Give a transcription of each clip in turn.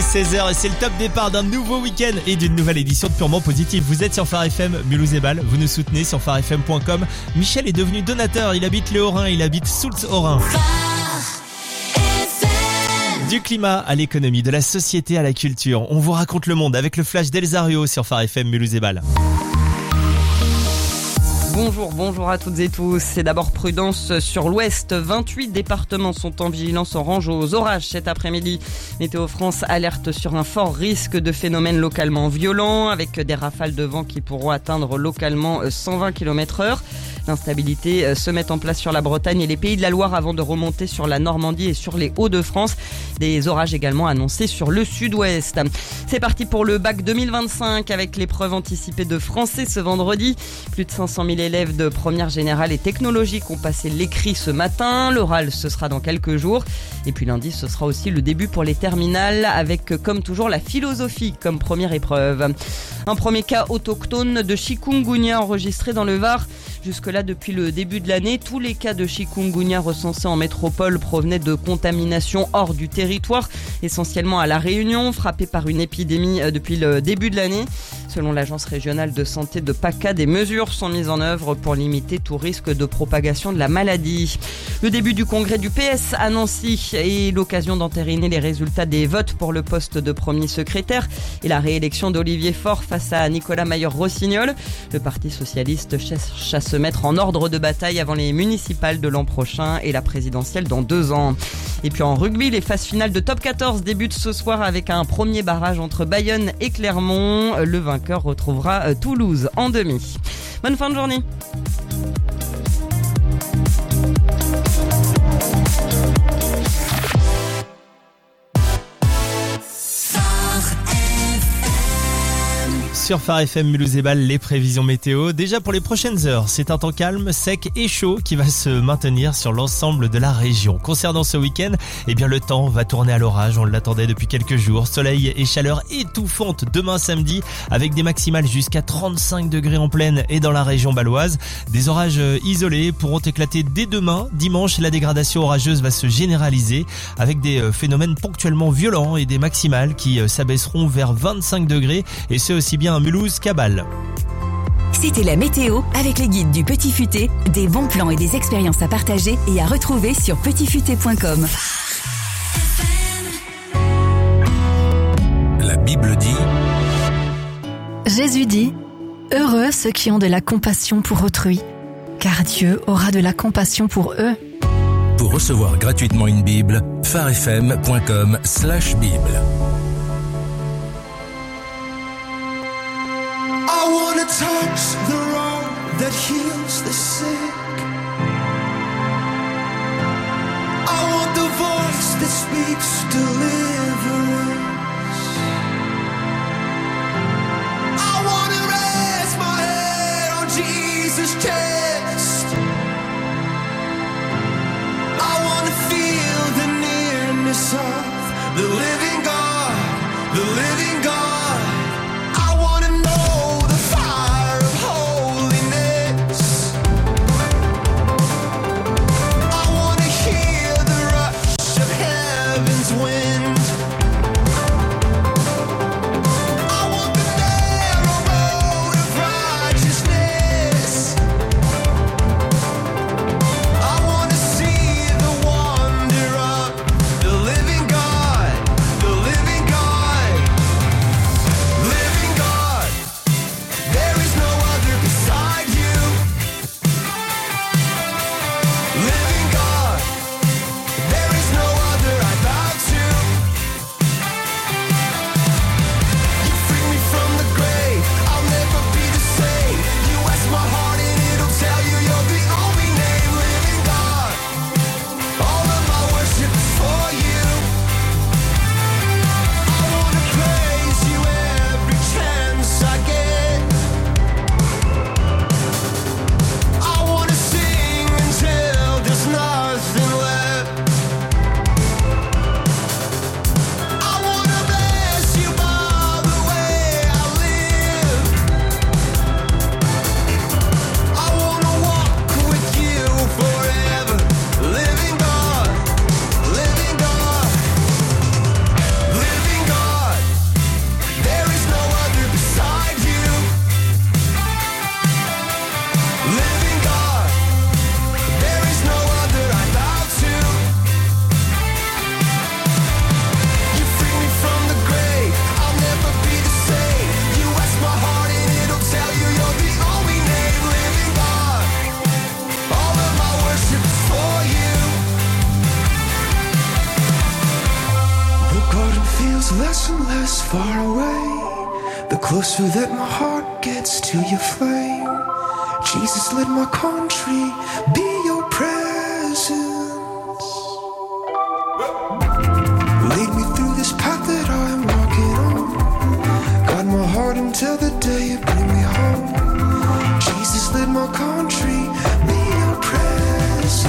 est 16h et c'est le top départ d'un nouveau week-end et d'une nouvelle édition de Purement Positif. Vous êtes sur Phare FM Mulhouse et Bâle, vous nous soutenez sur pharefm.com. Michel est devenu donateur, il habite les Haut-Rhin, il habite Soultz-Haut-Rhin. Du climat à l'économie, de la société à la culture, on vous raconte le monde avec le flash d'Elsa Ruot sur Phare FM Mulhouse et Bâle. Bonjour à toutes et tous. C'est d'abord prudence sur l'ouest. 28 départements sont en vigilance orange aux orages cet après-midi. Météo France alerte sur un fort risque de phénomènes localement violents avec des rafales de vent qui pourront atteindre localement 120 km/h. L'instabilité se met en place sur la Bretagne et les Pays de la Loire avant de remonter sur la Normandie et sur les Hauts-de-France. Des orages également annoncés sur le sud-ouest. C'est parti pour le bac 2025 avec l'épreuve anticipée de français ce vendredi. Plus de 500 000 élèves de première générale et technologique ont passé l'écrit ce matin. L'oral, ce sera dans quelques jours. Et puis lundi, ce sera aussi le début pour les terminales avec, comme toujours, la philosophie comme première épreuve. Un premier cas autochtone de chikungunya enregistré dans le Var. Jusque-là, depuis le début de l'année, tous les cas de chikungunya recensés en métropole provenaient de contamination hors du territoire, essentiellement à La Réunion, frappée par une épidémie depuis le début de l'année. Selon l'agence régionale de santé de PACA, des mesures sont mises en œuvre pour limiter tout risque de propagation de la maladie. Le début du congrès du PS à Nancy est l'occasion d'entériner les résultats des votes pour le poste de premier secrétaire et la réélection d'Olivier Faure face à Nicolas Mayer-Rossignol. Le Parti socialiste cherche à se mettre en ordre de bataille avant les municipales de l'an prochain et la présidentielle dans 2 ans. Et puis en rugby, les phases finales de top 14 débutent ce soir avec un premier barrage entre Bayonne et Clermont. Le vainqueur retrouvera Toulouse en demi. Bonne fin de journée. Sur Phare FM Mulhouse et Bâle, les prévisions météo. Déjà pour les prochaines heures, c'est un temps calme, sec et chaud qui va se maintenir sur l'ensemble de la région. Concernant ce week-end, le temps va tourner à l'orage. On l'attendait depuis quelques jours. Soleil et chaleur étouffante demain samedi avec des maximales jusqu'à 35 degrés en plaine et dans la région bâloise. Des orages isolés pourront éclater dès demain. Dimanche, la dégradation orageuse va se généraliser avec des phénomènes ponctuellement violents et des maximales qui s'abaisseront vers 25 degrés et ce aussi bien à Mulhouse qu'à Bâle. C'était la météo avec les guides du Petit Futé, des bons plans et des expériences à partager et à retrouver sur petitfuté.com. La Bible dit: Jésus dit: heureux ceux qui ont de la compassion pour autrui, car Dieu aura de la compassion pour eux. Pour recevoir gratuitement une Bible, pharefm.com/Bible. I wanna touch the road that heals the sick. I want the voice that speaks deliverance. I wanna rest my head on Jesus' chest. I wanna feel the nearness of the living God, the living God. I wanna know the fire of holiness. gets less and less far away, the closer that my heart gets to your flame. Jesus, let my country be your presence. Lead me through this path that I am walking on. Guide my heart until the day you bring me home. Jesus, let my country be your presence.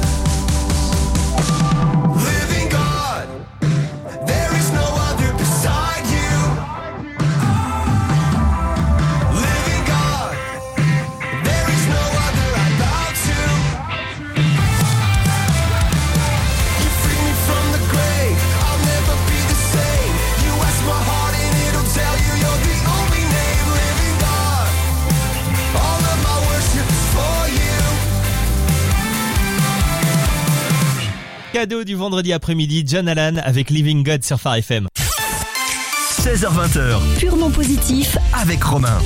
Living God, there is no other beside you. Living God, there is no other I bow to. You free me from the grave, I'll never be the same. You ask my heart and it'll tell you you're the only name. Living God, all of my worship is for you. Cadeau du vendredi après-midi, John Allan avec Living God sur Phare FM. 16h20, Purement positif. avec Romain.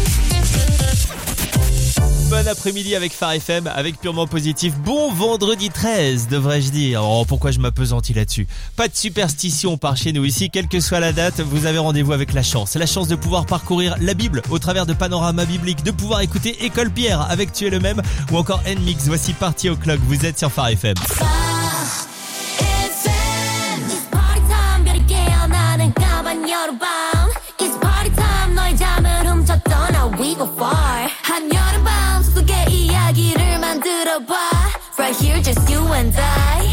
Bon après-midi avec Phare FM, avec Purement Positif. Bon vendredi 13, devrais-je dire. Oh, pourquoi je m'appesantis là-dessus? Pas de superstition par chez nous ici, quelle que soit la date, vous avez rendez-vous avec la chance. La chance de pouvoir parcourir la Bible au travers de panoramas bibliques, de pouvoir écouter École Pierre avec Tu es le même, ou encore N-Mix. Voici Party O'Clock, vous êtes sur Phare FM. It's party time 별이 깨어나는 까만 여름밤 It's party time 너의 잠을 훔쳤던 now we go far 한여름밤 속의 이야기를 만들어봐 Right here just you and I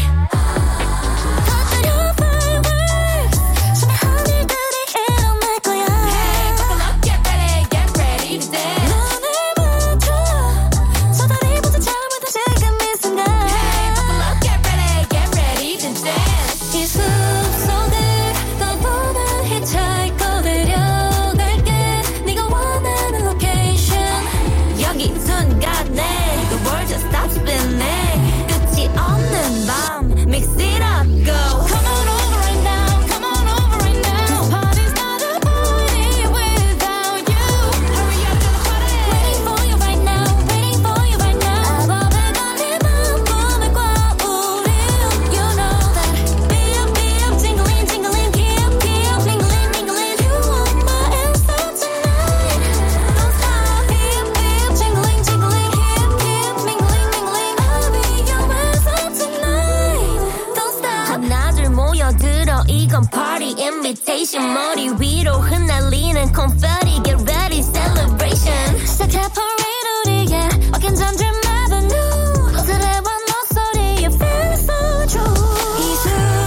터뜨려 fireworks 숨의 하늘들이 일어날 거야 Hey, buckle up, get ready to dance 눈을 맞춰 서다리부터 잠부터 지금 이 순간 Hey, buckle up, get ready to dance 이 숲속을 떠도는 hitchhiker 데려갈게 네가 원하는 location 여기 순간에 the world just stops spinning 끝이 없는 밤 mix it up go come on over right now come on over right now this party's not a party without you hurry up to the party waiting for you right now waiting for you right now 마법에 걸린 마음을 꽈우린 you know that beep jingling jingling keep mingling mingling you are my answer tonight don't stop beep jingling jingling keep mingling mingling I'll be your answer tonight don't stop 하나둘 모여들어 이건 party invitation 머리 위로 흩날리는 confetti get ready celebration 시작해 parade 우리의 어깨 잠들 avenue 그들의 목소리에 feel so true 이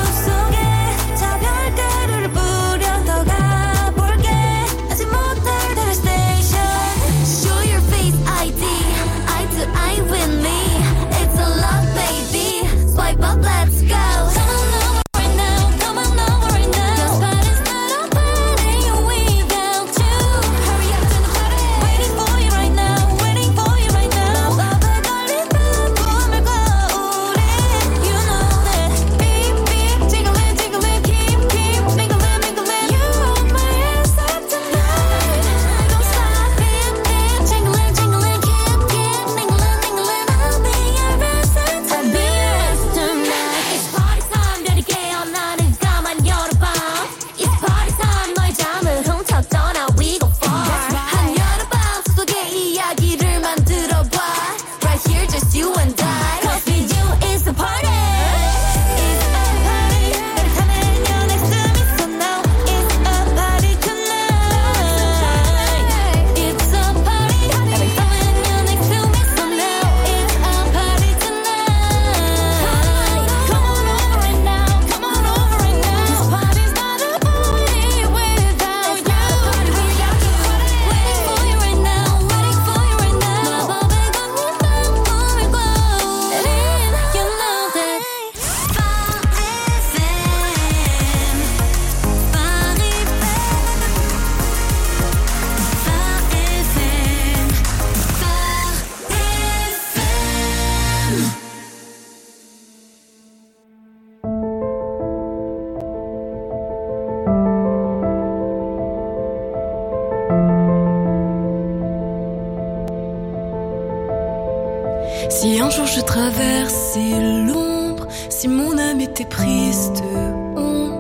숲속에 차별가루를 뿌려 더 가볼게 아직 못할 their station show your face ID eye to eye with me it's a lot baby swipe up let's go come on over right now come on over right now this party's not a party without you hurry up to the party waiting for you right now waiting for you right now 마법에 걸린 꿈을 꿔우린 you know that beep jingling jingling keep mingling mingling you are my answer tonight don't stop beep jingling jingling keep mingling mingling I'll be your answer tonight it's party time 별이 깨어나는 까만 여름밤 it's party time 너의 잠을 훔쳤던 now we go far 한여름밤 속의 이야기를 만들어봐 right here just you and I cause with you is a party it's a party 따뜻한 you're next to me so now it's a party tonight it's a party every time you're next to me so now it's a party tonight come on over right now come on over right now this party's not a party without you waiting for you right now waiting for you right now 마법에 걸린 마음을 꽈우린 you know that Si un jour je traversais l'ombre, si mon âme était prise de honte, si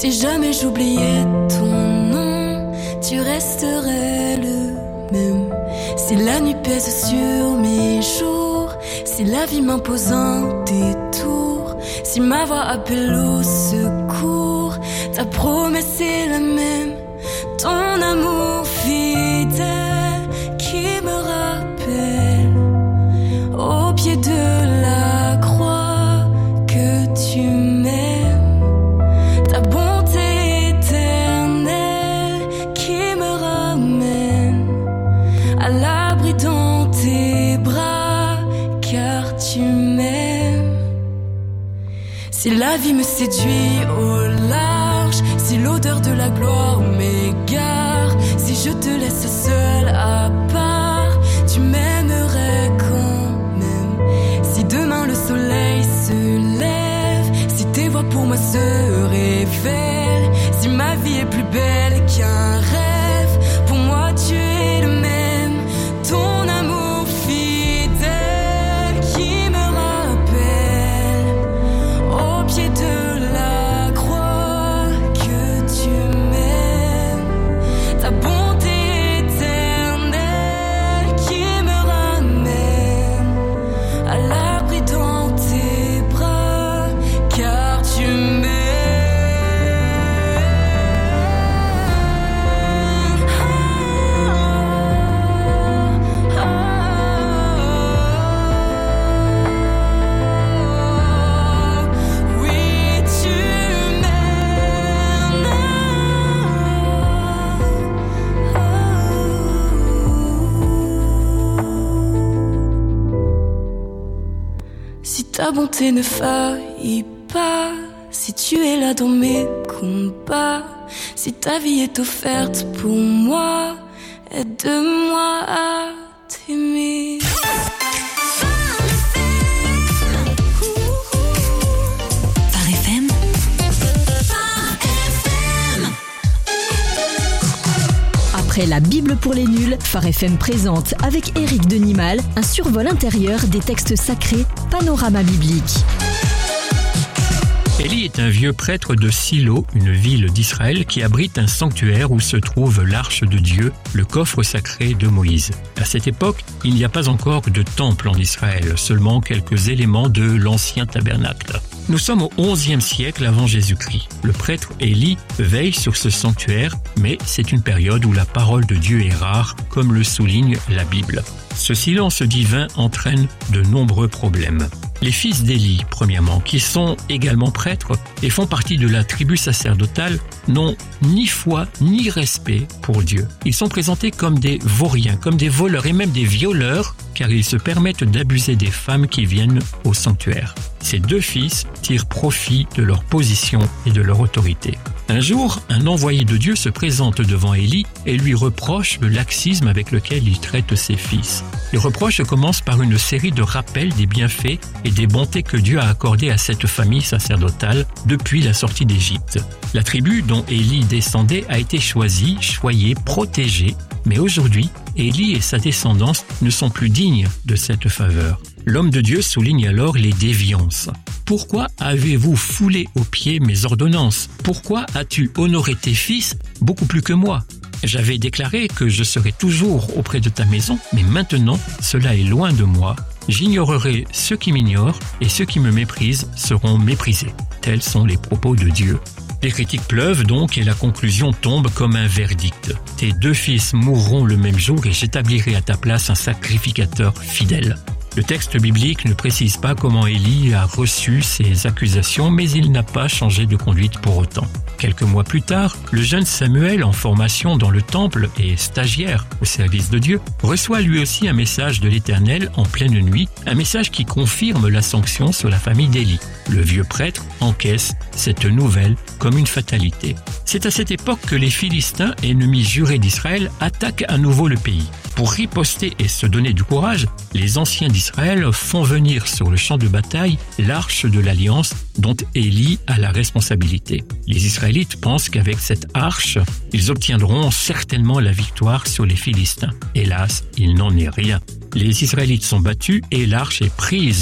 Si jamais j'oubliais ton nom, tu resterais le même. Si la nuit pèse sur mes jours, si la vie m'impose un détour, si ma voix appelle au secours, ta promesse est la même. Ton amour fidèle qui me rappelle au pied de la croix que tu m'aimes. Ta bonté éternelle qui me ramène à l'abri dans tes bras, car tu m'aimes. Si la vie me séduit au large, si l'odeur de la gloire m'égare, si je te laisse seule à part, tu m'aimerais quand même. Si demain le soleil se lève, si tes voix pour moi se révèlent, si ma vie est plus belle qu'un rêve, pour moi tu es le même. Ton amour fidèle qui me rappelle au pied de la croix que tu m'aimes. Ta bonté éternelle qui me ramène à l'abri dans tes bras, car tu m'aimes. Oui, tu m'aimes. Si ta bonté ne faillit pas, si tu es là dans mes combats, si ta vie est offerte pour moi, aide-moi à t'aimer. Phare FM. Après la Bible pour les nuls, Phare FM présente avec Éric Denimal un survol intérieur des textes sacrés, panorama biblique. Élie est un vieux prêtre de Silo, une ville d'Israël qui abrite un sanctuaire où se trouve l'arche de Dieu, le coffre sacré de Moïse. À cette époque, il n'y a pas encore de temple en Israël, seulement quelques éléments de l'ancien tabernacle. Nous sommes au XIe siècle avant Jésus-Christ. Le prêtre Élie veille sur ce sanctuaire, mais c'est une période où la parole de Dieu est rare, comme le souligne la Bible. Ce silence divin entraîne de nombreux problèmes. Les fils d'Élie, premièrement, qui sont également prêtres et font partie de la tribu sacerdotale, n'ont ni foi ni respect pour Dieu. Ils sont présentés comme des vauriens, comme des voleurs et même des violeurs, car ils se permettent d'abuser des femmes qui viennent au sanctuaire. Ces deux fils tirent profit de leur position et de leur autorité. Un jour, un envoyé de Dieu se présente devant Élie et lui reproche le laxisme avec lequel il traite ses fils. Les reproches commencent par une série de rappels des bienfaits et des bontés que Dieu a accordées à cette famille sacerdotale depuis la sortie d'Égypte. La tribu dont Élie descendait a été choisie, choyée, protégée, mais aujourd'hui, Élie et sa descendance ne sont plus dignes de cette faveur. L'homme de Dieu souligne alors les déviances. Pourquoi avez-vous foulé aux pieds mes ordonnances? Pourquoi as-tu honoré tes fils beaucoup plus que moi? J'avais déclaré que je serais toujours auprès de ta maison, mais maintenant, cela est loin de moi. J'ignorerai ceux qui m'ignorent et ceux qui me méprisent seront méprisés. Tels sont les propos de Dieu. Les critiques pleuvent donc et la conclusion tombe comme un verdict. Tes deux fils mourront le même jour et j'établirai à ta place un sacrificateur fidèle. Le texte biblique ne précise pas comment Élie a reçu ces accusations, mais il n'a pas changé de conduite pour autant. Quelques mois plus tard, le jeune Samuel, en formation dans le temple et stagiaire au service de Dieu, reçoit lui aussi un message de l'Éternel en pleine nuit, un message qui confirme la sanction sur la famille d'Élie. Le vieux prêtre encaisse cette nouvelle comme une fatalité. C'est à cette époque que les Philistins, ennemis jurés d'Israël, attaquent à nouveau le pays. Pour riposter et se donner du courage, les anciens d'Israël font venir sur le champ de bataille l'arche de l'Alliance dont Élie a la responsabilité. Les Israélites pensent qu'avec cette arche, ils obtiendront certainement la victoire sur les Philistins. Hélas, il n'en est rien. Les Israélites sont battus et l'arche est prise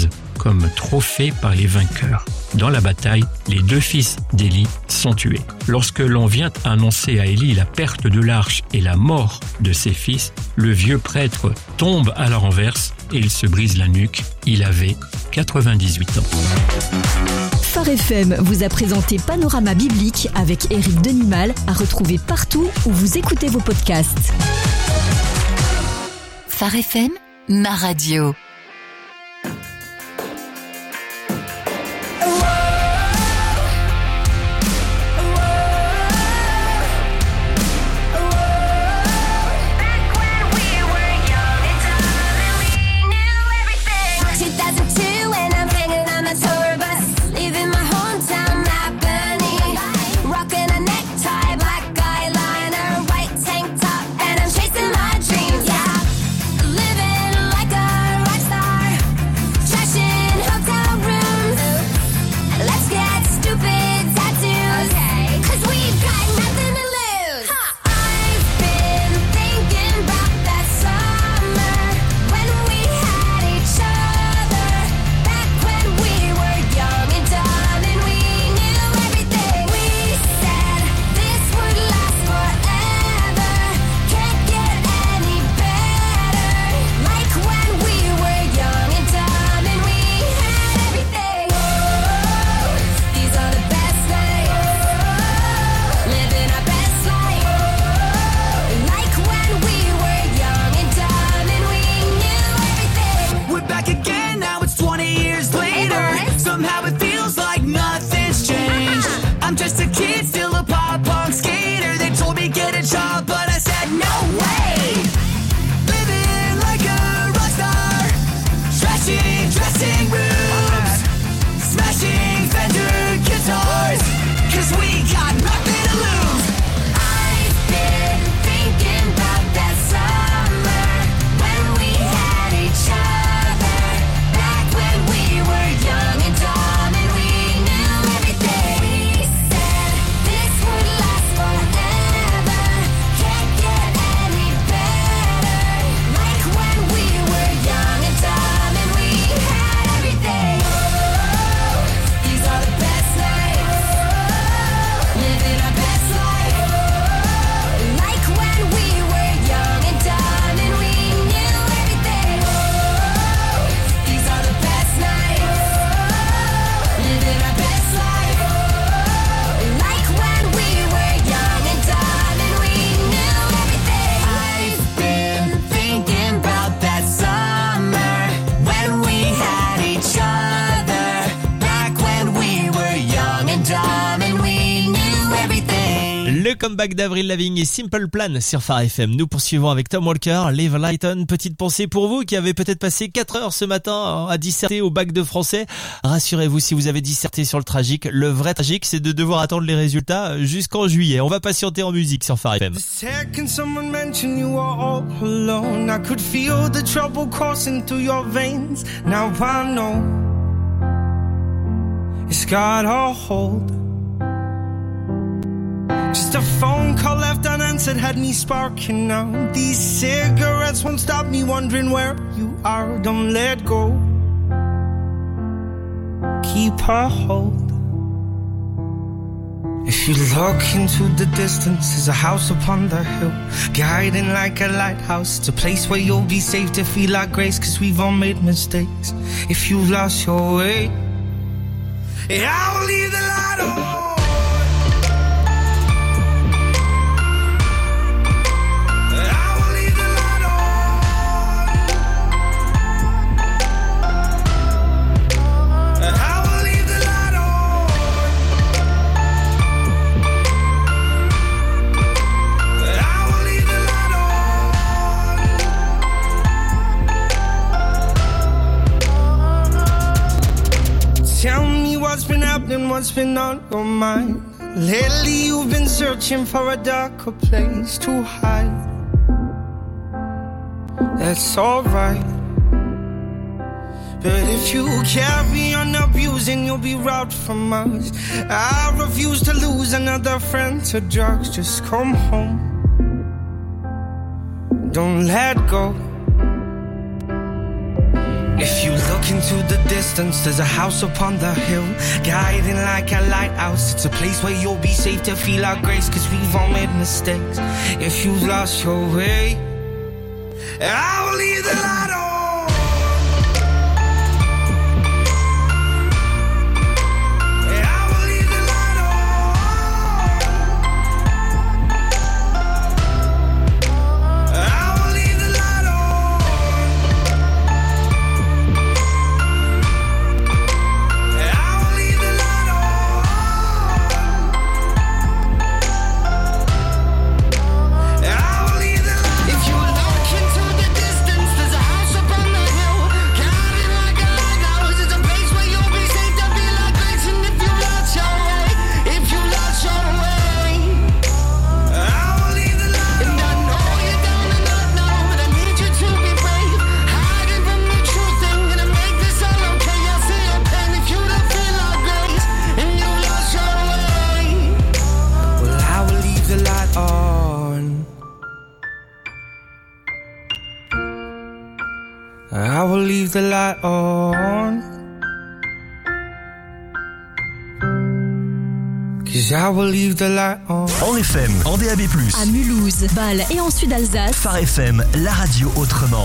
comme trophée par les vainqueurs. Dans la bataille, les 2 fils d'Élie sont tués. Lorsque l'on vient annoncer à Élie la perte de l'arche et la mort de ses fils, le vieux prêtre tombe à la renverse et il se brise la nuque. Il avait 98 ans. Phare FM vous a présenté Panorama Biblique avec Éric Denimal, à retrouver partout où vous écoutez vos podcasts. Phare FM, ma radio. Le comeback d'Avril Lavigne et Simple Plan sur Phare FM. Nous poursuivons avec Tom Walker, Live Lighton. Petite pensée pour vous qui avez peut-être passé 4 heures ce matin à disserter au bac de français. Rassurez-vous, si vous avez disserté sur le tragique, le vrai tragique, c'est de devoir attendre les résultats jusqu'en juillet. On va patienter en musique sur Phare FM. The second someone mentioned you were all alone, I could feel the trouble coursing through your veins. Now I know it's got a hold. Just a phone call left unanswered had me sparking now. These cigarettes won't stop me wondering where you are. Don't let go. Keep a hold. If you look into the distance, there's a house upon the hill, guiding like a lighthouse. It's a place where you'll be safe to feel like grace, 'cause we've all made mistakes. If you've lost your way, yeah, I'll leave the light on. Tell me what's been happening, what's been on your mind. Lately you've been searching for a darker place to hide. That's alright, but if you carry on abusing, you'll be robbed from us. I refuse to lose another friend to drugs. Just come home, don't let go. If you look into the distance, there's a house upon the hill, guiding like a lighthouse. It's a place where you'll be safe to feel our grace, cause we've all made mistakes. If you've lost your way, I will leave the light on. I will leave the light on. 'Cause I will leave the light on. En FM, en DAB+, À Mulhouse, Bâle et en Sud-Alsace. Phare FM, la radio autrement.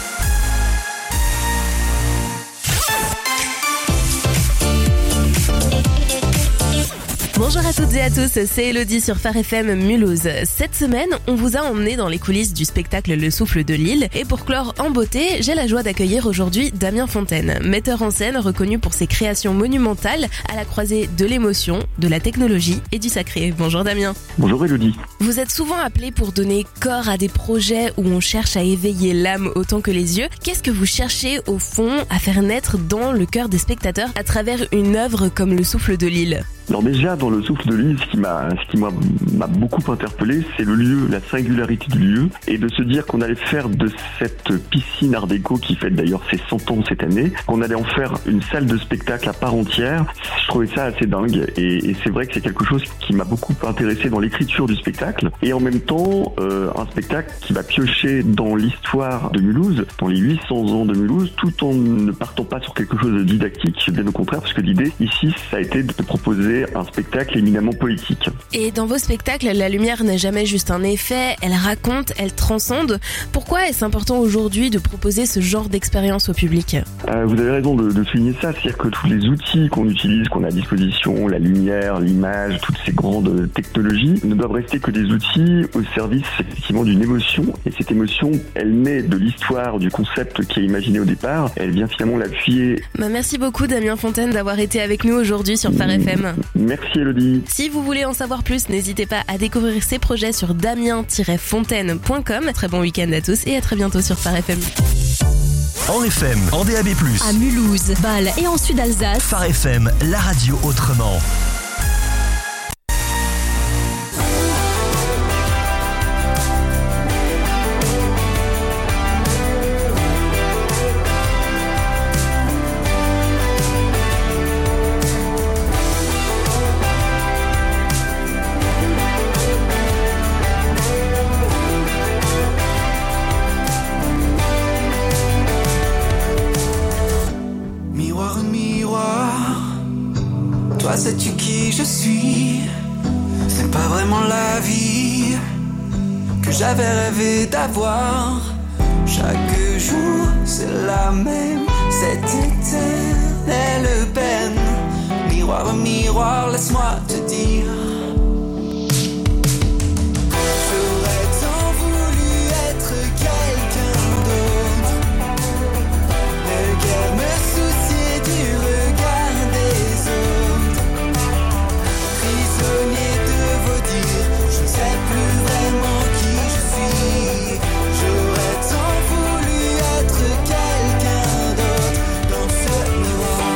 Bonjour à toutes et à tous, c'est Elodie sur Phare FM Mulhouse. Cette semaine, on vous a emmené dans les coulisses du spectacle Le Souffle de Lille. Et pour clore en beauté, j'ai la joie d'accueillir aujourd'hui Damien Fontaine, metteur en scène reconnu pour ses créations monumentales à la croisée de l'émotion, de la technologie et du sacré. Bonjour Damien. Bonjour Elodie. Vous êtes souvent appelé pour donner corps à des projets où on cherche à éveiller l'âme autant que les yeux. Qu'est-ce que vous cherchez au fond à faire naître dans le cœur des spectateurs à travers une œuvre comme Le Souffle de Lille ? Alors déjà, dans Le Souffle de Lille, ce qui m'a beaucoup interpellé, c'est le lieu, la singularité du lieu, et de se dire qu'on allait faire de cette piscine art déco, qui fête d'ailleurs ses 100 ans cette année, qu'on allait en faire une salle de spectacle à part entière. Je trouvais ça assez dingue, et c'est vrai que c'est quelque chose qui m'a beaucoup intéressé dans l'écriture du spectacle, et en même temps, un spectacle qui va piocher dans l'histoire de Mulhouse, dans les 800 ans de Mulhouse, tout en ne partant pas sur quelque chose de didactique, bien au contraire, parce que l'idée ici, ça a été de proposer un spectacle éminemment poétique. Et dans vos spectacles, la lumière n'est jamais juste un effet, elle raconte, elle transcende. Pourquoi est-ce important aujourd'hui de proposer ce genre d'expérience au public ? Vous avez raison de souligner ça, c'est-à-dire que tous les outils qu'on utilise, qu'on a à disposition, la lumière, l'image, toutes ces grandes technologies, ne doivent rester que des outils au service effectivement d'une émotion. Et cette émotion, elle naît de l'histoire, du concept qui est imaginé au départ, elle vient finalement l'appuyer. Merci beaucoup Damien Fontaine d'avoir été avec nous aujourd'hui sur Phare FM. Merci Elodie. Si vous voulez en savoir plus, n'hésitez pas à découvrir ses projets sur damien-fontaine.com. Très bon week-end à tous et à très bientôt sur Phare FM. En FM, en DAB+, À Mulhouse, Bâle et en Sud-Alsace. Phare FM, la radio autrement. Toi, sais-tu qui je suis? C'est pas vraiment la vie que j'avais rêvé d'avoir. Chaque jour, c'est la même, cette éternelle peine. Miroir, miroir, laisse-moi te dire. J'aurais tant voulu être quelqu'un d'autre, ne guère me soucier du regard des autres. Prisonnier de vos dires, je ne sais plus vraiment qui je suis. J'aurais tant voulu être quelqu'un d'autre dans ce miroir.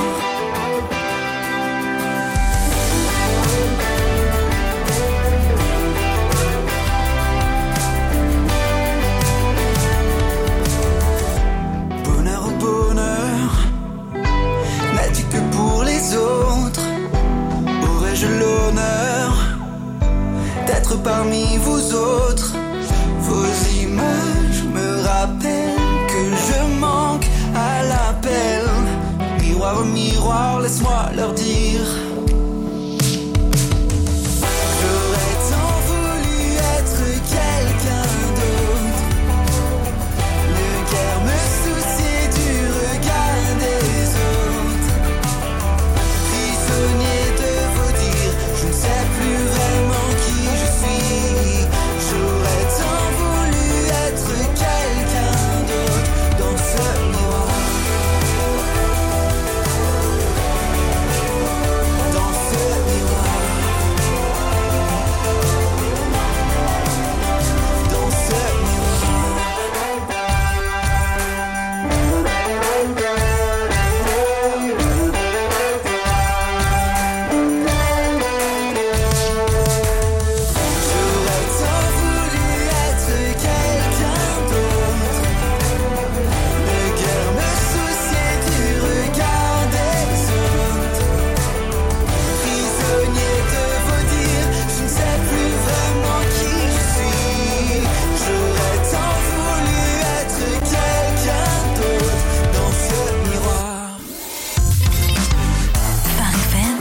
Bonheur au bonheur, n'as-tu que pour les autres? Aurais-je l'honneur d'être parmi vous autres? Vos images me rappellent que je manque à la paix. leur miroir, laisse-moi leur dire. J'aurais tant voulu être quelqu'un d'autre, ne guère me soucier du regard des autres, prisonnier de vos dires, je ne sais plus vraiment qui je suis. J'aurais tant voulu être quelqu'un d'autre dans ce miroir, dans ce miroir, dans ce J'aurais tant voulu être quelqu'un d'autre, ne guère me soucier du regard des autres, prisonnier de vos dires, je ne sais plus vraiment qui je suis. J'aurais tant voulu être quelqu'un d'autre dans ce miroir. Phare FM.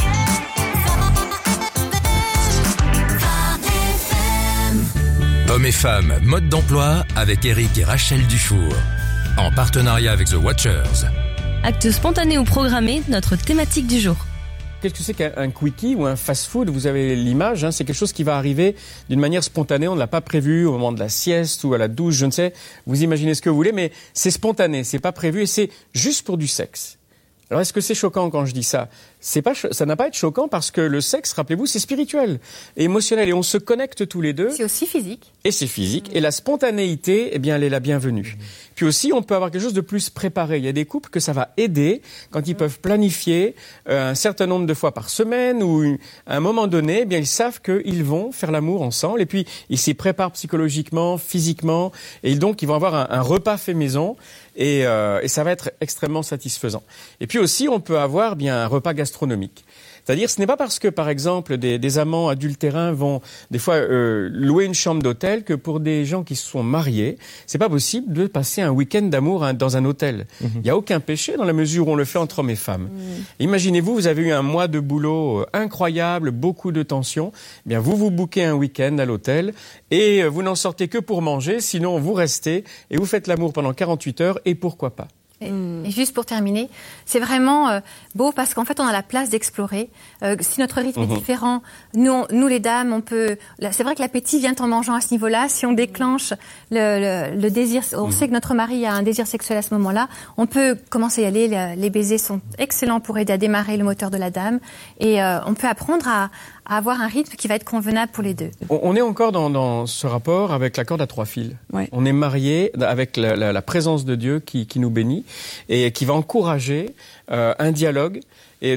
Hommes et femmes, mode d'emploi avec Eric et Rachel Dufour. En partenariat avec The Watchers. Acte spontané ou programmé, notre thématique du jour. Qu'est-ce que c'est qu'un quickie ou un fast-food? Vous avez l'image, c'est quelque chose qui va arriver d'une manière spontanée, on ne l'a pas prévu au moment de la sieste ou à la douche, je ne sais, vous imaginez ce que vous voulez, mais c'est spontané, c'est pas prévu et c'est juste pour du sexe. Alors est-ce que c'est choquant quand je dis ça? Ça n'a pas à être choquant parce que le sexe, rappelez-vous, c'est spirituel et émotionnel et on se connecte tous les deux. C'est aussi physique. Et c'est physique. Et la spontanéité, eh bien, elle est la bienvenue. Puis aussi, on peut avoir quelque chose de plus préparé. Il y a des couples que ça va aider quand ils peuvent planifier un certain nombre de fois par semaine ou à un moment donné, eh bien, ils savent qu'ils vont faire l'amour ensemble et puis ils s'y préparent psychologiquement, physiquement et donc ils vont avoir un repas fait maison et ça va être extrêmement satisfaisant. Et puis aussi, on peut avoir bien un repas gastronomique. C'est-à-dire, ce n'est pas parce que, par exemple, des amants adultérins vont des fois louer une chambre d'hôtel que pour des gens qui se sont mariés, c'est pas possible de passer un week-end d'amour dans un hôtel. Il n'y a aucun péché dans la mesure où on le fait entre hommes et femmes. Imaginez-vous, vous avez eu un mois de boulot incroyable, beaucoup de tension. Eh bien, vous bookez un week-end à l'hôtel et vous n'en sortez que pour manger. Sinon, vous restez et vous faites l'amour pendant 48 heures et pourquoi pas. Et juste pour terminer, c'est vraiment beau parce qu'en fait, on a la place d'explorer. Si notre rythme est différent, nous les dames, on peut. C'est vrai que l'appétit vient en mangeant à ce niveau-là. Si on déclenche le désir, on sait que notre mari a un désir sexuel à ce moment-là. On peut commencer à y aller. Les baisers sont excellents pour aider à démarrer le moteur de la dame. Et on peut apprendre à avoir un rythme qui va être convenable pour les deux. On est encore dans ce rapport avec la corde à 3 fils. Ouais. On est mariés avec la présence de Dieu qui nous bénit et qui va encourager un dialogue. Et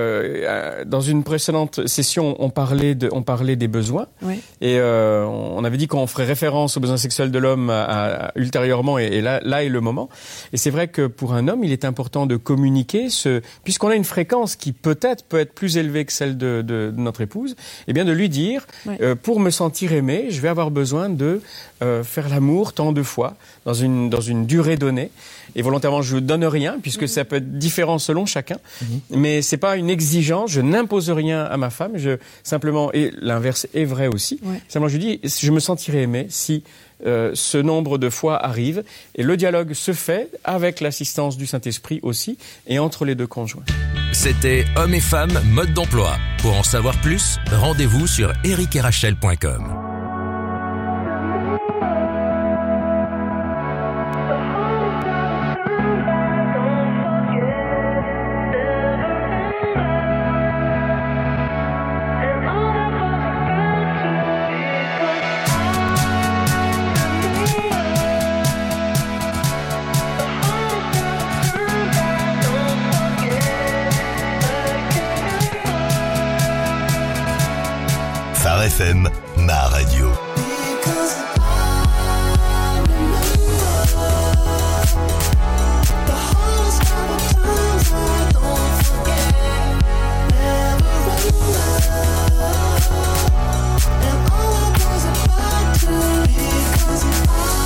dans une précédente session, on parlait des besoins. Ouais. Et on avait dit qu'on ferait référence aux besoins sexuels de l'homme ultérieurement. Et là est le moment. Et c'est vrai que pour un homme, il est important de communiquer puisqu'on a une fréquence qui peut-être peut être plus élevée que celle de notre épouse. Eh bien, de lui dire, pour me sentir aimé, je vais avoir besoin de faire l'amour tant de fois dans une durée donnée. Et volontairement, je ne donne rien, puisque ça peut être différent selon chacun. Mais c'est pas une exigence, je n'impose rien à ma femme. Simplement, et l'inverse est vrai aussi. Simplement, je lui dis, je me sentirai aimé si ce nombre de fois arrive. Et le dialogue se fait avec l'assistance du Saint-Esprit aussi, et entre les deux conjoints. C'était Hommes et femmes, mode d'emploi. Pour en savoir plus, rendez-vous sur ericetRachel.com. Phare FM, ma radio.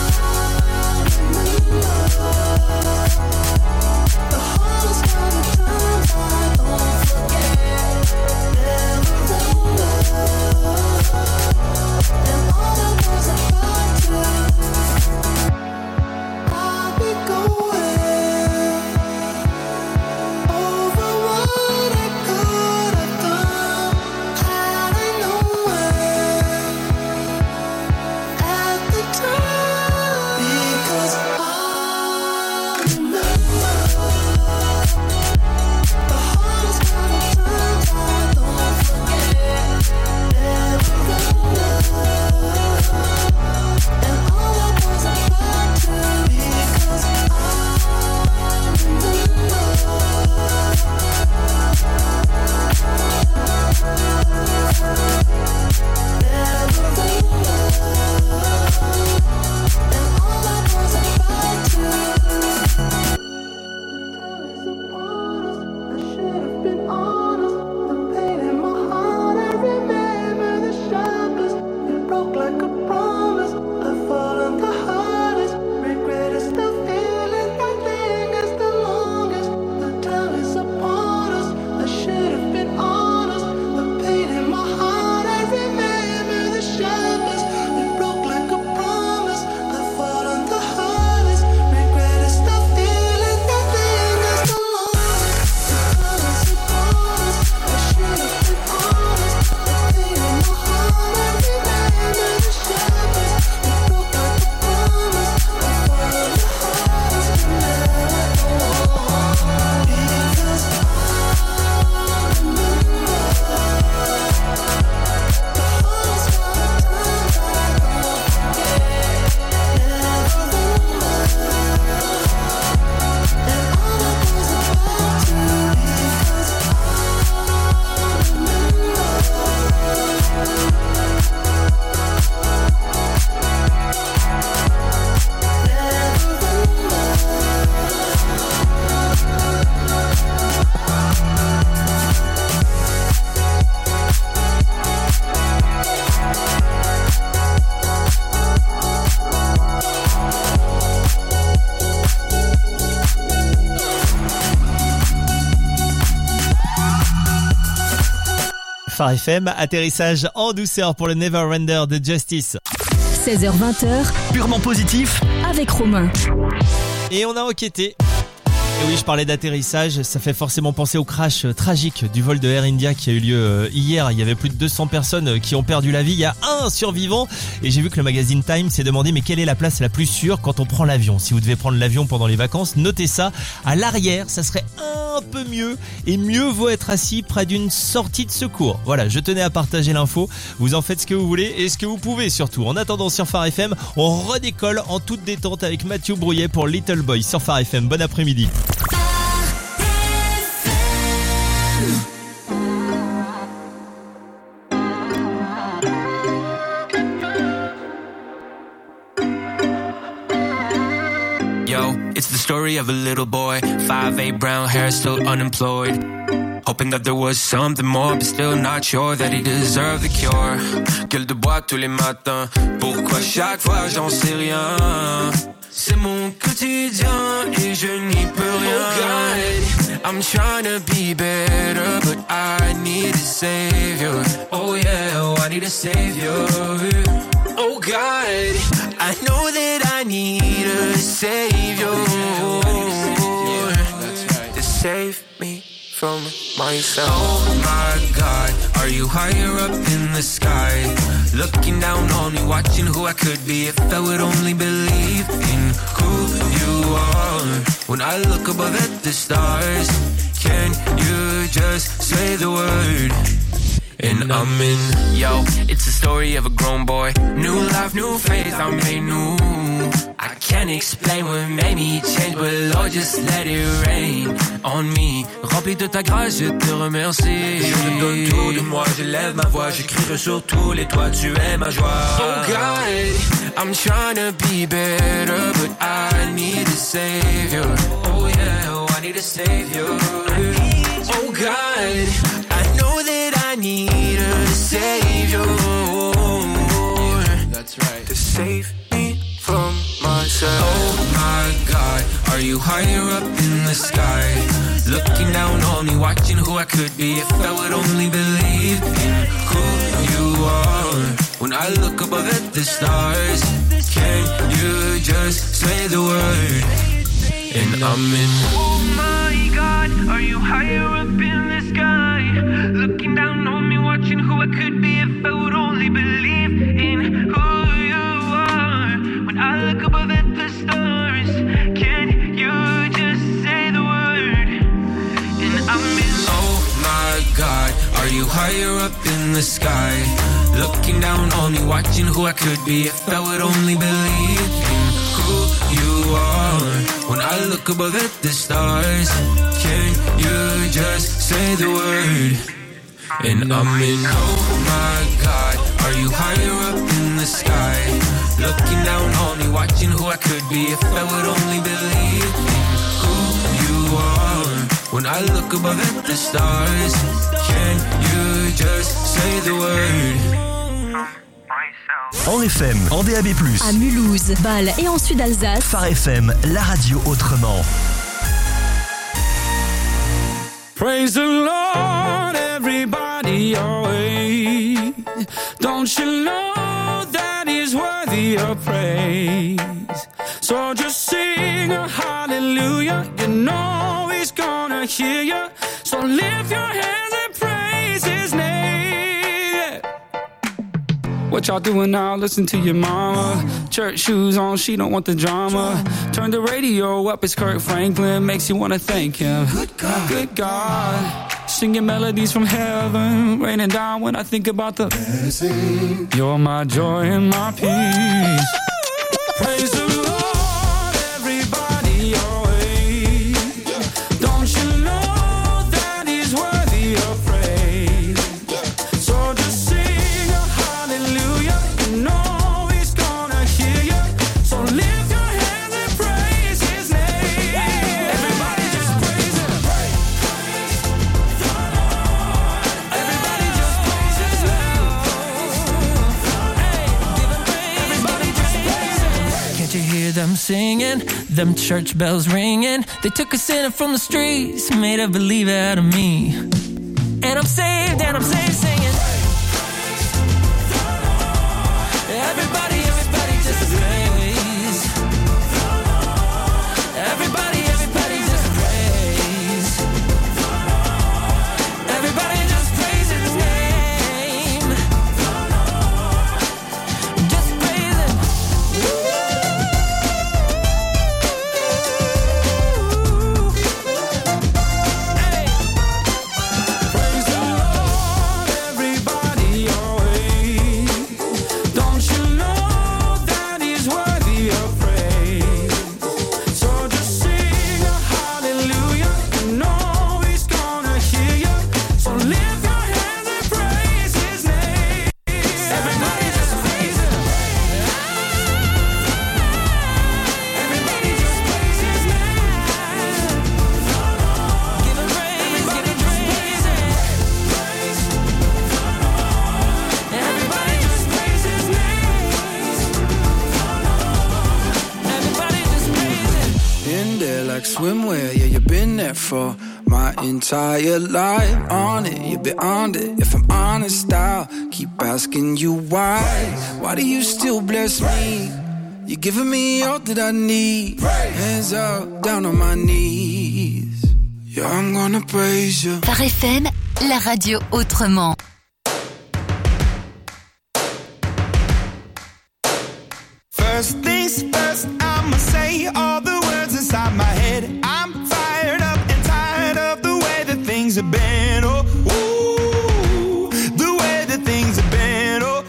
The Phare FM. Atterrissage en douceur pour le Never Render de Justice. 16h-20h, Purement positif. avec Romain. Et on a enquêté. Et oui, je parlais d'atterrissage, ça fait forcément penser au crash tragique du vol de Air India qui a eu lieu hier. Il y avait plus de 200 personnes qui ont perdu la vie, il y a un survivant. Et j'ai vu que le magazine Time s'est demandé mais quelle est la place la plus sûre quand on prend l'avion. Si vous devez prendre l'avion pendant les vacances, notez ça. À l'arrière, ça serait un peu mieux. Et mieux vaut être assis près d'une sortie de secours. Voilà, je tenais à partager l'info. Vous en faites ce que vous voulez et ce que vous pouvez surtout. En attendant sur Phare FM, on redécolle en toute détente avec Mathieu Brouillet pour Little Boy sur Phare FM. Bon après-midi. Yo, it's the story of a little boy, 5'8", brown hair, still unemployed. Hoping that there was something more, but still not sure that he deserved the cure. Gueule de bois tous les matins, pourquoi chaque fois j'en sais rien? C'est mon quotidien et je n'y peux rien. Oh God, I'm trying to be better, but I need a savior. Oh yeah, oh, I need a savior. Oh God, I know that I need a savior. To save me from myself. Oh my God, are you higher up in the sky? Looking down on me, watching who I could be if I would only believe in who you are. When I look above at the stars, can you just say the word? And I'm in, yo, it's the story of a grown boy. New life, new faith, I'm made new. I can't explain what made me change, but Lord, just let it rain on me. Rempli de ta grâce, je te remercie. Je te donne tout de moi, je lève ma voix, j'écris sur tous les toits, tu es ma joie. Oh God, I'm trying to be better, but I need a savior. Oh yeah, oh, I need a savior. Oh God, I know that I need a savior. That's right. To save me from myself. Oh my God, are you higher up in the sky? Looking down on me, watching who I could be if I would only believe in who you are. When I look above at the stars, can you just say the word? And I'm in. Oh my God, are you higher up in the sky? Looking down on me, watching who I could be if I would only believe in who you are. When I look above at the stars, can you just say the word? And I'm in. Oh my God, are you higher up in the sky? Looking down on me, watching who I could be if I would only believe in who you are. When I look above at the stars, can you just say the word? And I'm in. Oh my God, are you higher up in the sky? Looking down on me, watching who I could be if I would only believe in who you are. When I look above at the stars, can you just say the word? En FM, en DAB+, À Mulhouse, Bâle et en Sud-Alsace. Phare FM, la radio autrement. Praise the Lord, everybody always. Don't you know that He's worthy of praise? So just sing a hallelujah. You know He's gonna hear you. So lift your hands and praise His name. What y'all doing now? Listen to your mama. Church shoes on, she don't want the drama. Turn the radio up, it's Kirk Franklin. Makes you wanna thank him. Good God. Good God. Singing melodies from heaven, raining down when I think about the blessing. You're my joy and my peace. Praise the Lord, everybody always. Don't you know that He's worthy of praise? So just sing a hallelujah. You know He's gonna hear you. So lift your hands and praise His name. Everybody just praise Him. Praise the Lord. Everybody just praise His name. Hey, give Him praise. Everybody just praise Him. Can't you hear them singing? Them church bells ringing. They took a sinner from the streets, made a believer out of me. And I'm saved singing. Everybody just praise. Everybody just praise. Everybody just praise His name. Just praise Him. Hey. Praise the Lord, everybody always. Don't you know that He's worthy of praise? So just sing a hallelujah. You know He's gonna hear you. So lift your hands and praise His name. Everybody just praise Him. Everybody just praise His name. Give Him praise, give Him praise. Everybody just praise His name. Everybody just praise Him. In there like swimwear, yeah, you've been there for my entire life. On it, you're beyond it. If I'm honest, I'll keep asking you why. Why do you still bless me? You're giving me all that I need. Hands up, down on my knees. Yeah, I'm gonna praise you. Phare FM, la radio autrement. First things first, I'ma say all the words inside my head. I'm fired up and tired of the way that things have been. Oh, ooh, the way that things have been. Oh,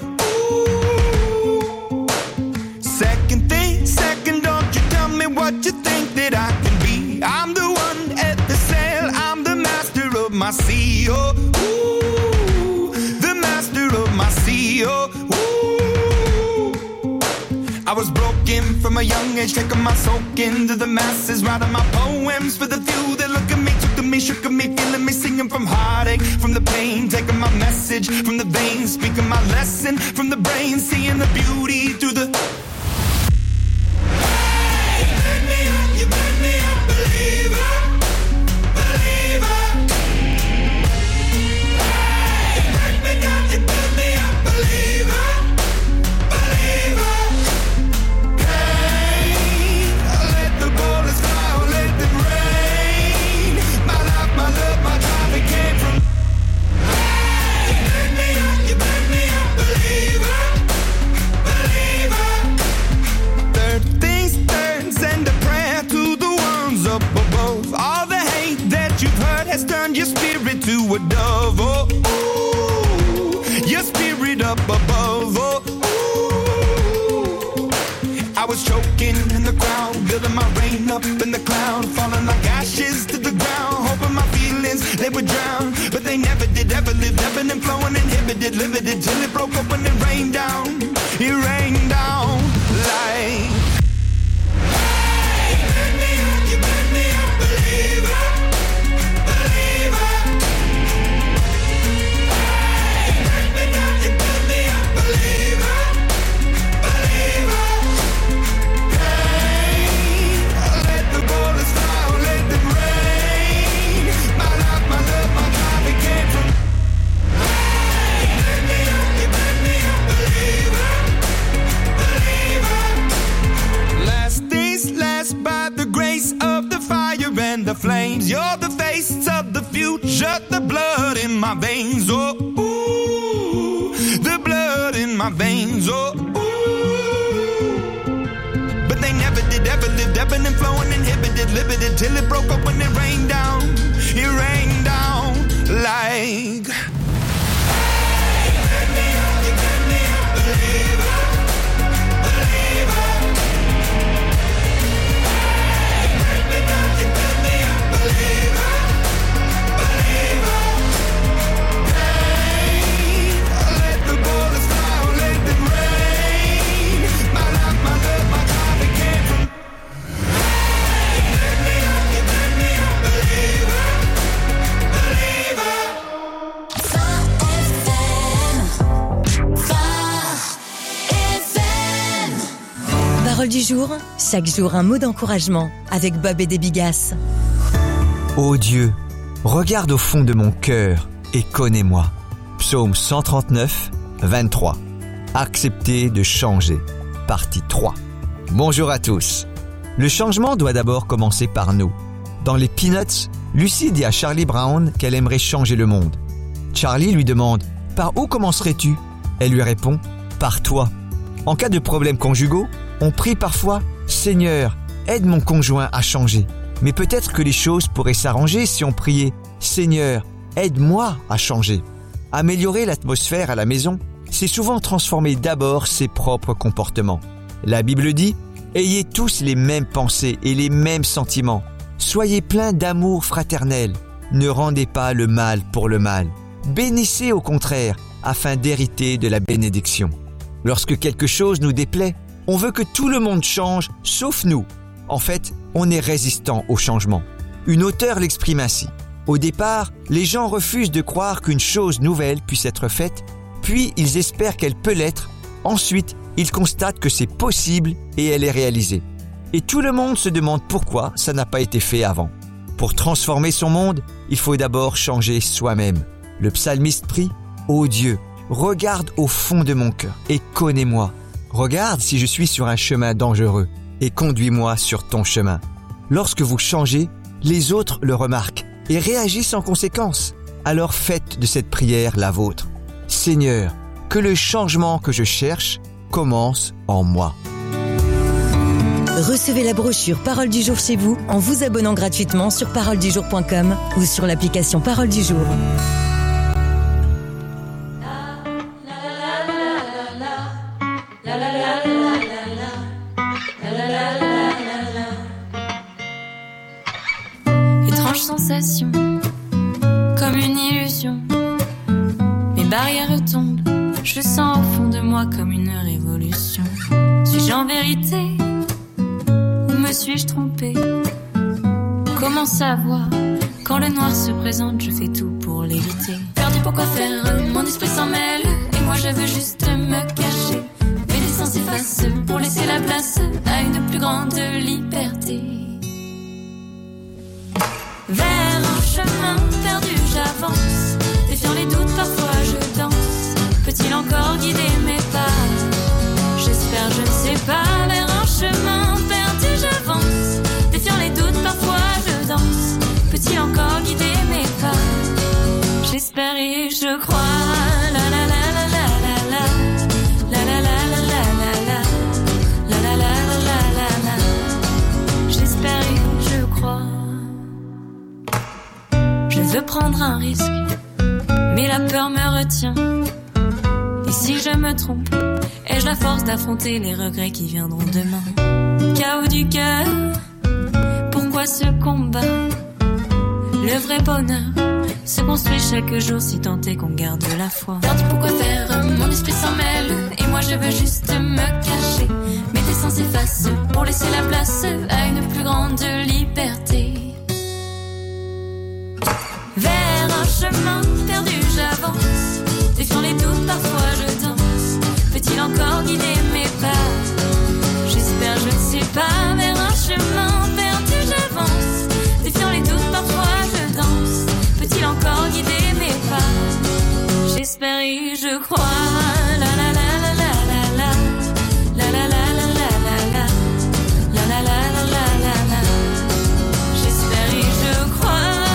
ooh. Second thing, second, don't you tell me what you think that I can be. I'm the one at the sail, I'm the master of my sea. Oh, ooh, the master of my sea. Oh, ooh. I was broken from a young age, taking my soak into the masses, writing my poems for the few that look at me, took to me, shook at me, feeling me, singing from heartache, from the pain, taking my message from the veins, speaking my lesson from the brain, seeing the beauty through the. Hey, you burn me up, believer, believer. Hey, you burn me up, believer, believer. Let the bullets fly, let them rain. My life, my love, my drive, it came from. Hey, you burn me up, believer, believer. Third things third, send a prayer to the ones up above. All the hate that you've heard has turned your spirit to a dove. Oh, ooh, your spirit up above. Oh, ooh. I was choking in the crowd, building my rain up in the cloud, falling like ashes to the ground, hoping my feelings they would drown, but they never did, ever lived, ebbing and flowing, inhibited, limited, till it broke open and rained down. It rained down like. Hey, you burn me up, believer, believer. Hey, you burn me up, believer, believer. Let the bullets fly, let them rain. My life, my love, my drive, it came from. Hey, you burn me up, believer, believer. Last things last, by the grace of the fire and the flames. You're the face of the future, the blood in my veins. Oh, ooh, the blood in my veins. Oh, ooh. But they never did, ever lived, ebbing and flowing, inhibited, limited, till it broke open and rained down. It rained down like. Hey, you burn me up, believer, believer. Hey, you burn me up, believer, believer. Hey, let the bullets fly, let them rain. My life, my love, my drive, it came from. Hey, you burn me up, believer, believer. Parole du jour, chaque jour un mot d'encouragement avec Bob et des Bigasses. Ô Dieu, regarde au fond de mon cœur et connais-moi. Psaume 139, 23. Accepter de changer. Partie 3. Bonjour à tous. Le changement doit d'abord commencer par nous. Dans les Peanuts, Lucy dit à Charlie Brown qu'elle aimerait changer le monde. Charlie lui demande « Par où commencerais-tu » Elle lui répond « Par toi ». En cas de problèmes conjugaux, on prie parfois « Seigneur, aide mon conjoint à changer ». Mais peut-être que les choses pourraient s'arranger si on priait « Seigneur, aide-moi à changer ». Améliorer l'atmosphère à la maison, c'est souvent transformer d'abord ses propres comportements. La Bible dit « Ayez tous les mêmes pensées et les mêmes sentiments. Soyez pleins d'amour fraternel. Ne rendez pas le mal pour le mal. Bénissez au contraire, afin d'hériter de la bénédiction. » Lorsque quelque chose nous déplaît, on veut que tout le monde change, sauf nous. En fait, on est résistant au changement. Une auteure l'exprime ainsi. Au départ, les gens refusent de croire qu'une chose nouvelle puisse être faite, puis ils espèrent qu'elle peut l'être. Ensuite, ils constatent que c'est possible et elle est réalisée. Et tout le monde se demande pourquoi ça n'a pas été fait avant. Pour transformer son monde, il faut d'abord changer soi-même. Le psalmiste prie « Ô Dieu, regarde au fond de mon cœur et connais-moi. Regarde si je suis sur un chemin dangereux et conduis-moi sur ton chemin. » Lorsque vous changez, les autres le remarquent et réagissent en conséquence. Alors faites de cette prière la vôtre. Seigneur, que le changement que je cherche commence en moi. Recevez la brochure Parole du jour chez vous en vous abonnant gratuitement sur paroledujour.com ou sur l'application Parole du jour. Étrange sensation, comme une illusion. Mes barrières tombent, je sens au fond de moi comme une révolution. Suis-je en vérité ou me suis-je trompée? Comment savoir quand le noir se présente? Je fais tout pour l'éviter. Perdu pourquoi faire, mon esprit s'en mêle et moi je veux juste me cacher. Mes dessins s'effacent pour laisser la place à une plus grande liberté. Vers un chemin perdu j'avance, défiant les doutes parfois je danse. Peut-il encore guider mes pas? J'espère, je ne sais pas. Vers un chemin perdu j'avance, défiant les doutes parfois je danse. Peut-il encore guider mes pas? J'espère et je crois. La la la la la la la. La la la la la la la. La la la la la la la. J'espère et je crois. Je veux prendre un risque, mais la peur me retient. Et si je me trompe, ai-je la force d'affronter les regrets qui viendront demain? Chaos du cœur, pourquoi ce combat? Le vrai bonheur se construit chaque jour si tant est qu'on garde la foi. Perdu pourquoi faire, mon esprit s'en mêle et moi je veux juste me cacher. Mes dessins s'effacent pour laisser la place à une plus grande liberté. Vers un chemin perdu j'avance, défiant les doutes parfois je danse. Peut-il encore guider mes pas? J'espère, je ne sais pas. Vers un chemin perdu j'avance, défiant les doutes parfois je danse. Peut-il encore guider mes pas? J'espère et je crois. La la la la la la la. La la la la la la la. La la la la la la la. J'espère et je crois.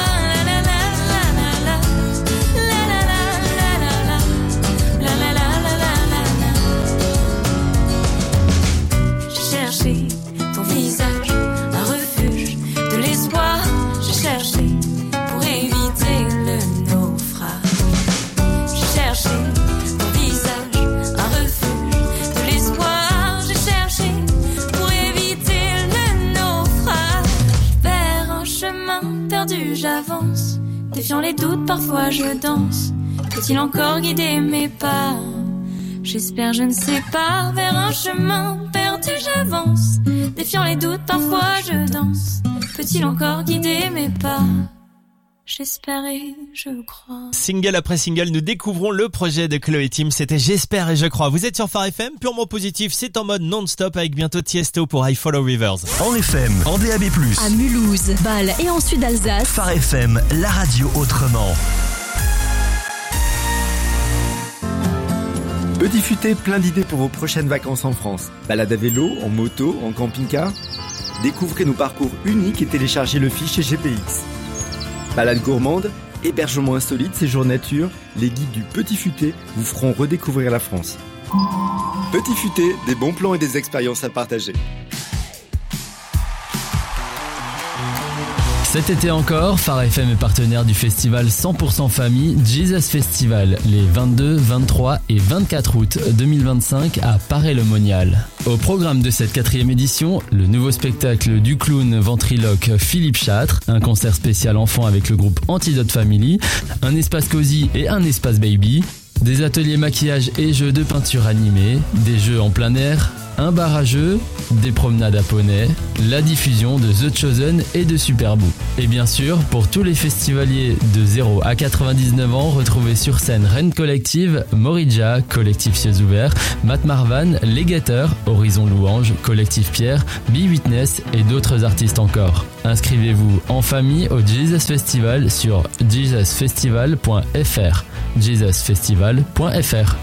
Ton visage, un refuge de l'espoir. J'ai cherché pour éviter le naufrage. J'ai cherché ton visage, un refuge de l'espoir. J'ai cherché pour éviter le naufrage. Vers un chemin perdu j'avance, défiant les doutes parfois je danse. Peut-il encore guider mes pas? J'espère, je ne sais pas. Vers un chemin perdu j'avance, défiant les doutes parfois je danse. Peut-il encore guider mes pas? J'espère et je crois. Single après single, nous découvrons le projet de Chloé Tim. C'était J'espère et je crois. Vous êtes sur Phare FM, purement positif. C'est en mode non-stop avec bientôt Tiesto pour I Follow Rivers. En FM, en DAB+. À Mulhouse, Bâle et en Sud-Alsace. Phare FM, la radio autrement. Petit Futé, plein d'idées pour vos prochaines vacances en France. Balade à vélo, en moto, en camping-car. Découvrez nos parcours uniques et téléchargez le fichier GPX. Balade gourmande, hébergement insolite, séjour nature, les guides du Petit Futé vous feront redécouvrir la France. Petit Futé, des bons plans et des expériences à partager. Cet été encore, Phare FM est partenaire du festival 100% famille Jesus Festival les 22, 23 et 24 août 2025 à Paray-le-Monial. Au programme de cette 4e édition, le nouveau spectacle du clown ventriloque Philippe Châtre, un concert spécial enfant avec le groupe Antidote Family, un espace cosy et un espace baby, des ateliers maquillage et jeux de peinture animée, des jeux en plein air, un bar à jeux, des promenades à poney, la diffusion de The Chosen et de Superboo. Et bien sûr, pour tous les festivaliers de 0 à 99 ans, retrouvez sur scène Rennes Collective, Morija, Collectif Cieux Ouverts, Matt Marvan, Les Guetteurs, Horizon Louange, Collectif Pierre, Be Witness et d'autres artistes encore. Inscrivez-vous en famille au Jesus Festival sur jesusfestival.fr. jesusfestival.fr.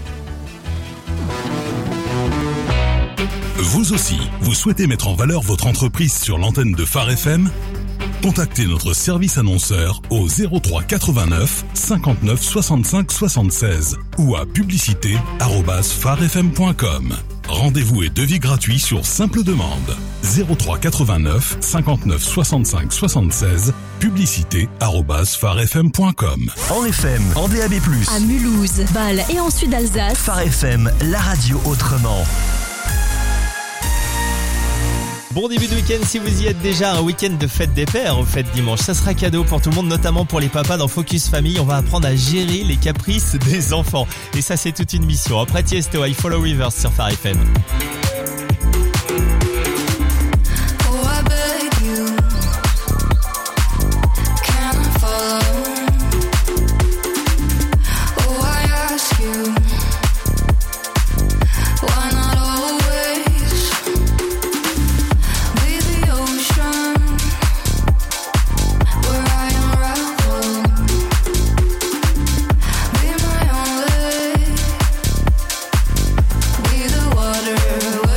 Vous aussi, vous souhaitez mettre en valeur votre entreprise sur l'antenne de Phare FM ? Contactez notre service annonceur au 03 89 59 65 76 ou à publicité@pharefm.com. Rendez-vous et devis gratuit sur simple demande. 03 89 59 65 76, publicité@pharefm.com. En FM, en DAB+, À Mulhouse, Bâle et en Sud-Alsace. Phare FM, la radio autrement. Bon début de week-end si vous y êtes déjà, un week-end de fête des pères au fait dimanche. Ça sera cadeau pour tout le monde, notamment pour les papas dans Focus Famille. On va apprendre à gérer les caprices des enfants. Et ça c'est toute une mission. Après Tiesto, I Follow Rivers sur Phare FM. Be the water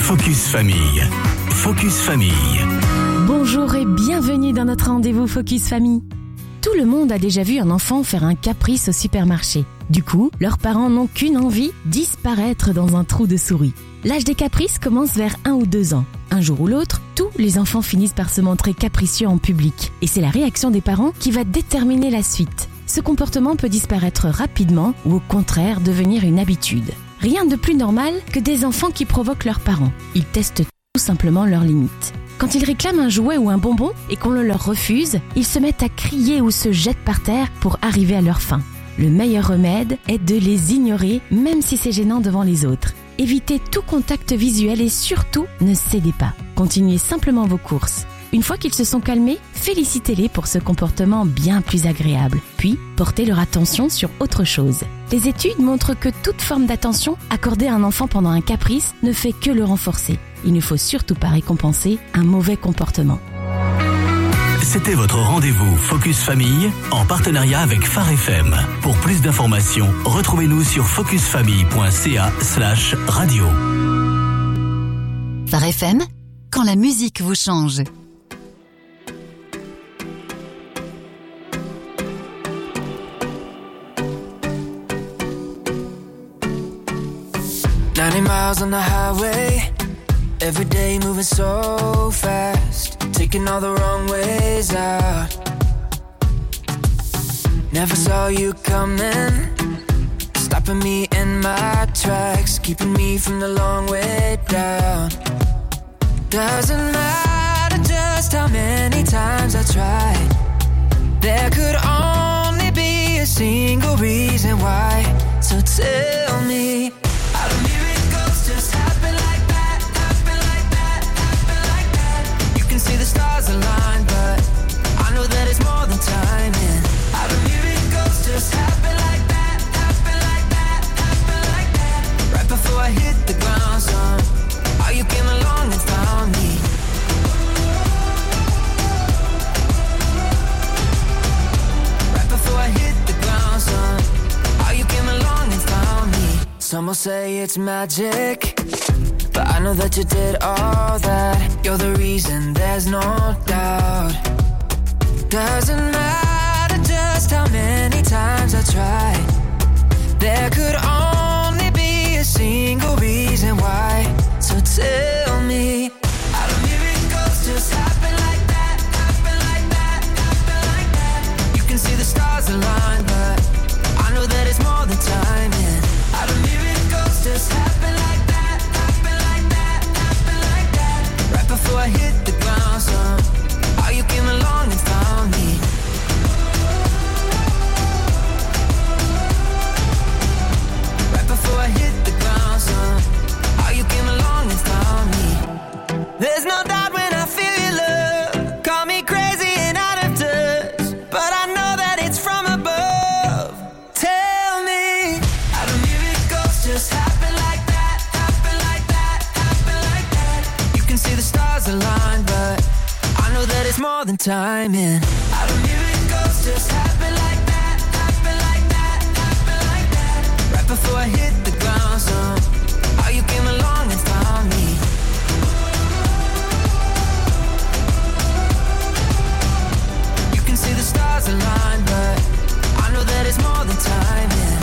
Focus Famille. Focus Famille. Bonjour et bienvenue dans notre rendez-vous Focus Famille. Tout le monde a déjà vu un enfant faire un caprice au supermarché. Du coup, leurs parents n'ont qu'une envie, disparaître dans un trou de souris. L'âge des caprices commence vers 1 ou 2 ans. Un jour ou l'autre, tous les enfants finissent par se montrer capricieux en public. Et c'est la réaction des parents qui va déterminer la suite. Ce comportement peut disparaître rapidement ou au contraire devenir une habitude. Rien de plus normal que des enfants qui provoquent leurs parents. Ils testent tout simplement leurs limites. Quand ils réclament un jouet ou un bonbon et qu'on le leur refuse, ils se mettent à crier ou se jettent par terre pour arriver à leur fin. Le meilleur remède est de les ignorer, même si c'est gênant devant les autres. Évitez tout contact visuel et surtout, ne cédez pas. Continuez simplement vos courses. Une fois qu'ils se sont calmés, félicitez-les pour ce comportement bien plus agréable. Puis, portez leur attention sur autre chose. Les études montrent que toute forme d'attention accordée à un enfant pendant un caprice ne fait que le renforcer. Il ne faut surtout pas récompenser un mauvais comportement. C'était votre rendez-vous Focus Famille en partenariat avec Phare FM. Pour plus d'informations, retrouvez-nous sur focusfamille.ca/radio. Phare FM, quand la musique vous change. Miles on the highway, every day moving so fast, taking all the wrong ways out. Never saw you coming, stopping me in my tracks, keeping me from the long way down. Doesn't matter just how many times I tried, there could only be a single reason why. So tell me, how do miracles just happen like that, happen like that, happen like that? You can see the stars align, but I know that it's more than timing. How do miracles just happen like that, happen like that, happen like that? Right before I hit the ground, son, how you came along and found me. Right before I hit the ground, son, how you came along and found me. Some will say it's magic, but I know that you did all that. You're the reason, there's no doubt. Doesn't matter just how many times I tried, there could only be a single reason why. So tell me, how do miracles just happen like that, happen like that, happen like that? You can see the stars align, but I know that it's more than timing. How do miracles just happen like that, happen like that, happen like that? Right before I hit the ground, son, how you came along and found me. Right before I hit the ground, son, how you came along and found me. There's no doubt when I feel your love, call me crazy and out of touch, but I know that it's from above. Tell me, how do miracles just happen like that, happen like that, happen like that? You can see the stars align, but I know that it's more than timing. How do miracles just happen like that, happen like that, happen like that? Right before I hit the ground, son, how you came along and found me. You can see the stars align, but I know that it's more than timing.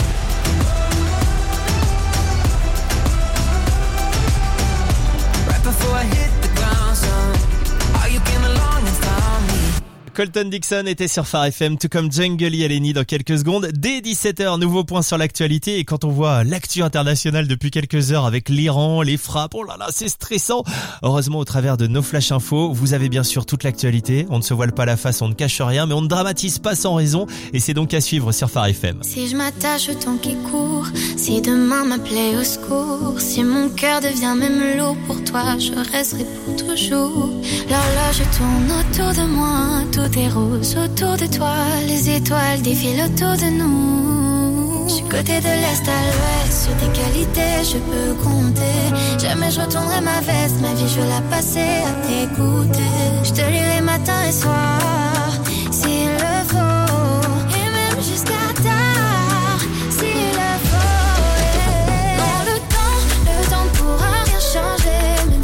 Right before I hit the ground, son, how you came along and found me. Colton Dixon était sur Phare FM, tout comme Djengeli Eleni dans quelques secondes. Dès 17h, nouveau point sur l'actualité. Et quand on voit l'actu internationale depuis quelques heures avec l'Iran, les frappes, oh là là, c'est stressant. Heureusement, au travers de nos flash infos, vous avez bien sûr toute l'actualité. On ne se voile pas la face, on ne cache rien, mais on ne dramatise pas sans raison. Et c'est donc à suivre sur Phare FM. Si je m'attache au temps qui court, si demain m'appelait au secours, si mon cœur devient même lourd pour toi, je resterai pour toujours. L'horloge tourne autour de moi, tout est rose autour de toi, les étoiles défilent autour de nous. Je suis côté de l'est à l'ouest, sur tes qualités je peux compter. Jamais je retournerai ma veste, ma vie je veux la passer à t'écouter. Je te lirai matin et soir, s'il le faut, et même jusqu'à tard, s'il le faut. Dans le temps ne pourra rien changer, même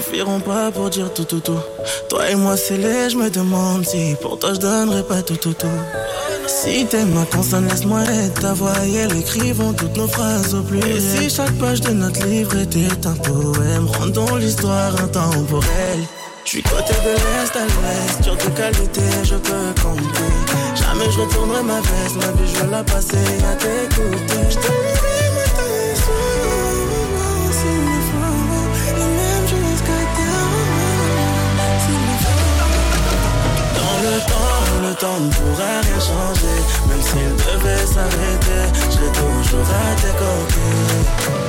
suffiront pas pour dire tout. Toi et moi c'est laid, je me demande si pour toi je donnerais pas tout. Si t'aimes ma consonne, laisse-moi être ta voix et elle écrivons toutes nos phrases au pluriel. Et si chaque page de notre livre était un poème, rendons l'histoire intemporelle. J'suis côté de l'Est à l'Ouest, sur tes qualités je peux compter. Jamais je retournerai ma veste, ma vie je veux la passer à t'écouter. J't'aimerai matin et soir, s'il le faut, et même jusqu'à terre, s'il le faut. Dans le temps ne pourra rien changer. Même s'il devait s'arrêter, je serai toujours à tes côtés.